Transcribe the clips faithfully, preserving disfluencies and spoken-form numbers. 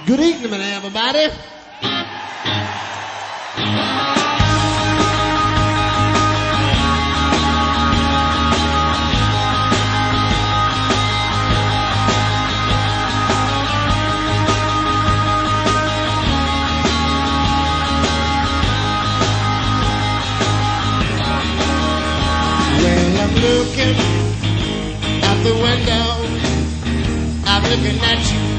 Good evening, everybody. Well, I'm looking out the window. I'm looking at you.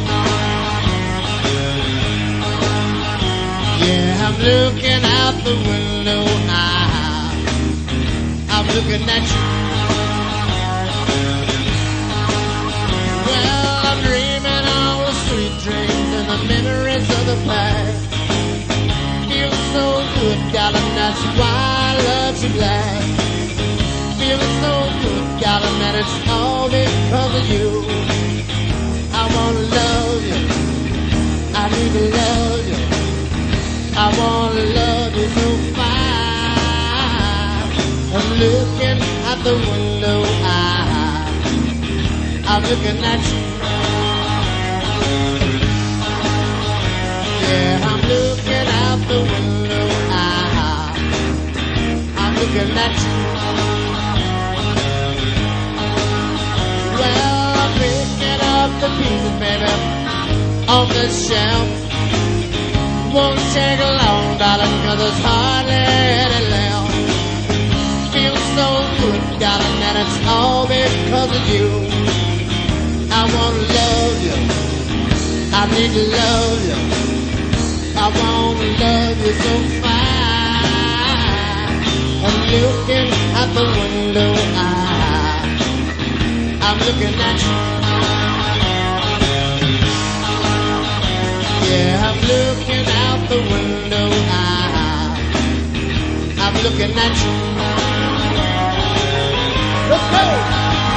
Yeah, I'm looking out the window. I, I'm looking at you. Well, I'm dreaming all the sweet dreams and the memories of the past. Feels so good, darling, that's why I love you last. Feeling so good, darling, and it's all because of you. I wanna love you. I need to love you. I wanna love you so fine. I'm looking out the window. I, I'm looking at you. Yeah, I'm looking out the window. I, I'm looking at you. Well, I'm picking up the pieces, baby, on the shelf. Won't take long, darling, cause there's hardly any left. Feels so good, darling, and it's all because of you. I wanna love you. I need to love you. I wanna love you so fine. I'm looking out the window. I, I'm looking at you. Yeah, I'm looking out the window. I, I'm looking at you. Let's go!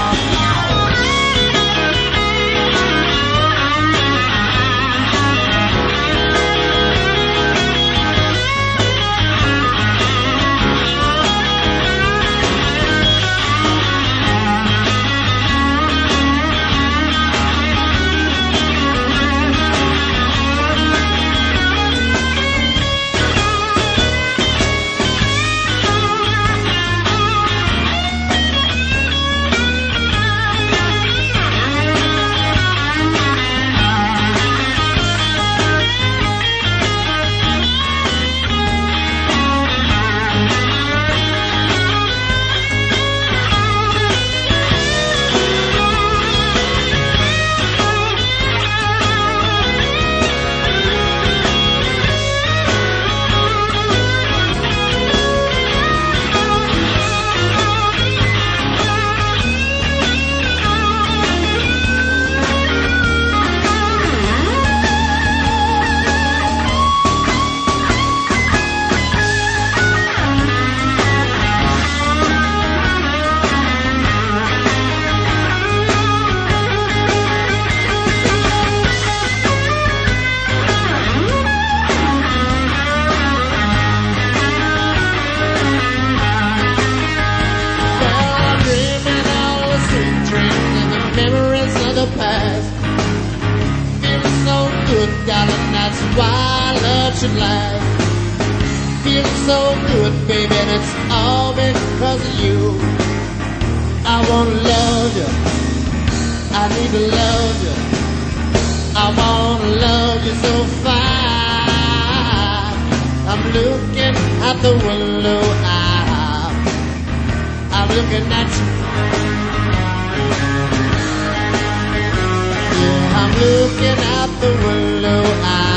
Darling, that's why I love you last. Feels so good, baby, and it's all because of you. I wanna love you. I need to love you. I wanna love you so fine. I'm looking out the window. I, I'm looking at you. Yeah, I'm looking out the window. I